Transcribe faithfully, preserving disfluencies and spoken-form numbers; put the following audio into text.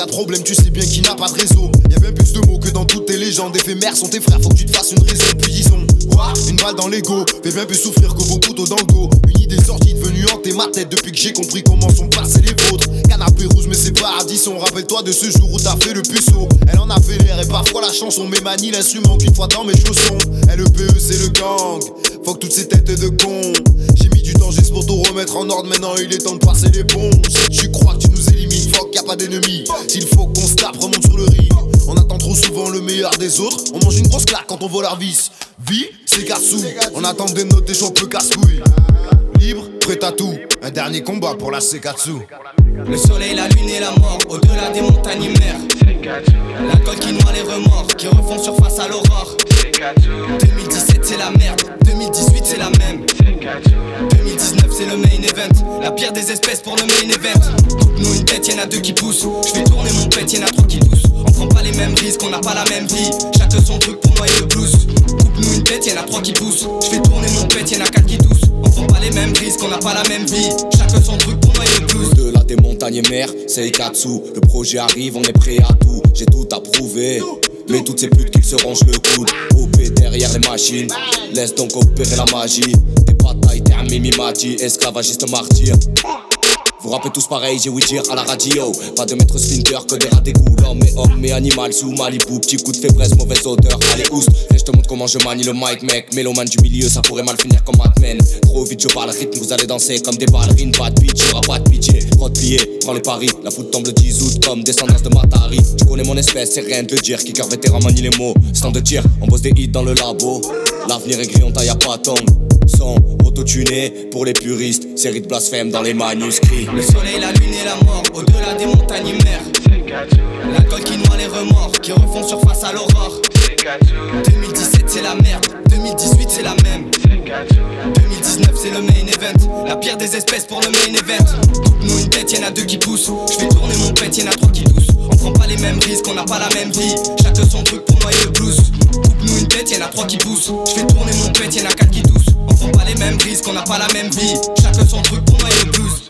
de problème, tu sais bien qu'il n'a pas de réseau. Y'a bien plus de mots que dans toutes tes légendes. Éphémères sont tes frères, faut que tu te fasses une raison. Puis disons, quoi, une balle dans l'ego fait bien plus souffrir que vos couteaux dans le dos. Une idée sortie devenue hanter ma tête depuis que j'ai compris comment sont passés les vôtres. Canapé rouge mais c'est pas Addison. Rappelle-toi de ce jour où t'as fait le puceau. Elle en a fait l'air et parfois la chanson, mais manie l'instrument qu'une fois dans mes chaussons. L E P E c'est le gang, fuck toutes ces têtes de cons. J'ai mis du temps juste pour tout remettre en ordre. Maintenant il est temps de passer les ponts. Si tu crois que tu nous élimines, fuck y'a pas d'ennemis. S'il faut qu'on se tape, remonte sur le ring. On attend trop souvent le meilleur des autres. On mange une grosse claque quand on vole leur vis. Vie, c'est Gatsu. On attend des notes, des champs peu casse-couilles. Libre, prêt à tout. Un dernier combat pour la Sekatsu. Le soleil, la lune et la mort, au-delà des montagnes et mers. L'alcool qui noie les remords, qui refont surface à l'aurore. deux mille dix-sept c'est la merde, deux mille dix-huit c'est la même. deux mille dix-neuf c'est le main event, la pire des espèces pour le main event. Coupe-nous une tête, y'en a deux qui poussent. J'fais tourner mon pet, y'en a trois qui toussent. On prend pas les mêmes risques, on n'a pas la même vie. Chacun son truc pour noyer le blues. Coupe-nous une tête, y'en a trois qui poussent. J'fais tourner mon pet, y'en a quatre qui toussent. On prend pas les mêmes risques, on n'a pas la même vie. Chacun son truc pour noyer le blues. Au-delà des montagnes et mers, c'est Ikatsu. Le projet arrive, on est prêt à tout. J'ai tout approuvé, mais toutes ces putes qu'ils se rongent le coude. O P derrière les machines, laisse donc opérer la magie. Des batailles, t'es un mimimati, esclavagiste martyr. Vous rappelez tous pareil, j'ai ouï dire à la radio. Pas de maître Splinter que des rats d'égout. L'homme est homme et animal sous Malibu. Petit coup de faiblesse, mauvaise odeur, allez oust. Et je te montre comment je manie le mic mec. Mélomane du milieu, ça pourrait mal finir comme Mad Men. Trop vite, je parle rythme, vous allez danser comme des ballerines. Pas de pitch, y'aura pas de pitié. Trop de billets, prends les paris. La foot tombe le dix août comme descendance de Matari. Tu connais mon espèce, c'est rien de le dire. Kicker vétéran manie les mots, stand de tir. On bosse des hits dans le labo. L'avenir est gris, on taille à pas tombe. Son auto-tuné pour les puristes. Série de blasphème dans les manuscrits. Le soleil, la lune et la mort, au-delà des montagnes et mers. L'alcool qui noie les remords, qui refont surface à l'aurore. deux mille dix-sept c'est la merde, deux mille dix-huit c'est la même. deux mille dix-neuf c'est le main event, la pire des espèces pour le main event. Coupe-nous une tête, y'en a deux qui poussent. J'fais tourner mon pet, y'en a trois qui toussent. On prend pas les mêmes risques, on n'a pas la même vie. Chacun son truc pour noyer le blues. Coupe-nous une tête, y'en a trois qui poussent. J'fais tourner mon pet, y'en a quatre qui toussent. On prend pas les mêmes risques, on n'a pas la même vie. Chacun son truc pour noyer le blues.